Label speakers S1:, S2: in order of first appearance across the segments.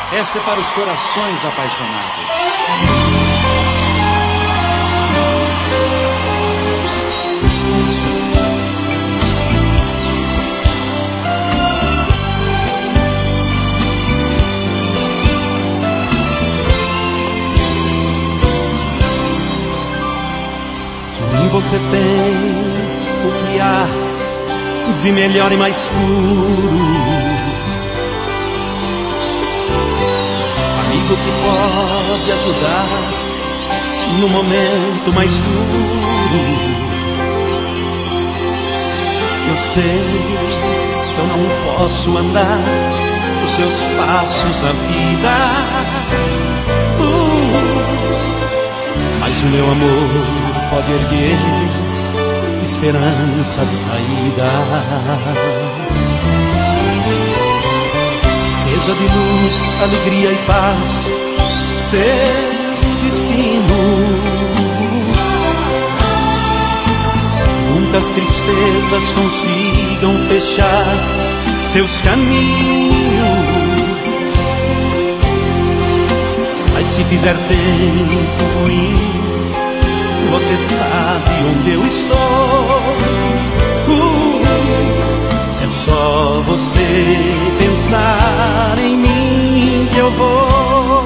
S1: Essa é para os corações apaixonados.
S2: De mim você tem o que há de melhor e mais puro, amigo que pode ajudar no momento mais duro. Eu sei que eu não posso andar os seus passos na vida, mas o meu amor pode erguer esperanças caídas. Seja de luz, alegria e paz, seu destino. Nunca as tristezas consigam fechar seus caminhos. Mas se fizer tempo ruim, você sabe onde eu estou. É só você pensar em mim que eu vou.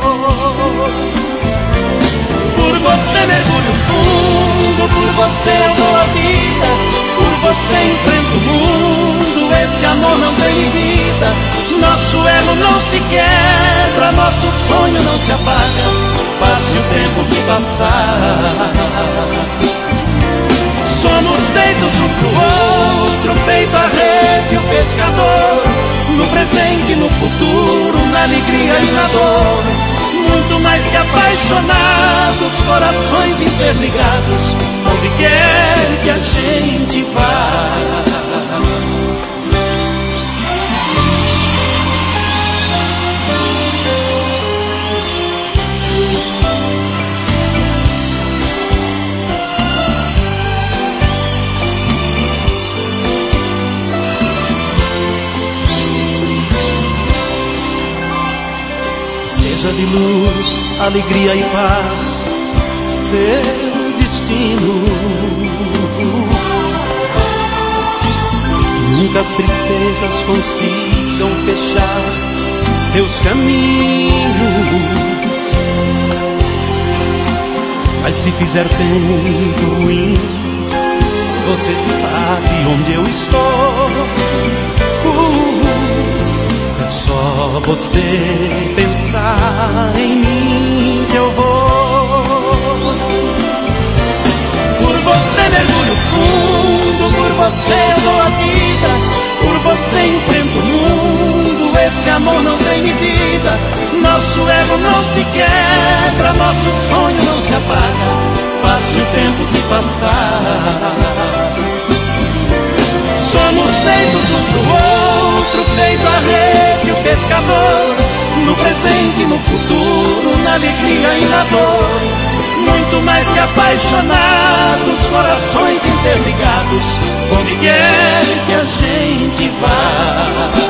S2: Por você mergulho fundo, por você eu dou a vida, por você enfrento o mundo, esse amor não tem medida. Nosso elo não se quebra, nosso sonho não se apaga, passe o tempo que passar. Somos feitos um pro outro, feito a rede e o pescador, no presente e no futuro, na alegria e na dor. Muito mais que apaixonados, corações interligados, onde quer que a gente vá. Seja de luz, alegria e paz, seu destino. Nunca as tristezas consigam fechar seus caminhos. Mas se fizer tempo ruim, você sabe onde eu estou. É só você pensar em mim que eu vou. Por você mergulho fundo, por você eu dou a vida, por você enfrento o mundo, esse amor não tem medida. Nosso ego não se quebra, nosso sonho não se apaga, passe o tempo que passar. Somos feitos um pro outro, feito a rede e o pescador, no presente e no futuro, na alegria e na dor. Muito mais que apaixonados, corações interligados, onde quer que a gente vá.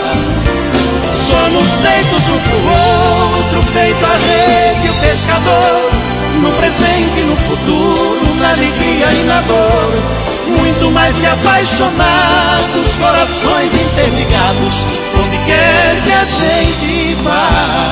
S2: Somos feitos um pro outro, feito a rede e o pescador, no presente e no futuro, na alegria e na dor. Muito mais que apaixonados, corações interligados, onde quer que a gente vá.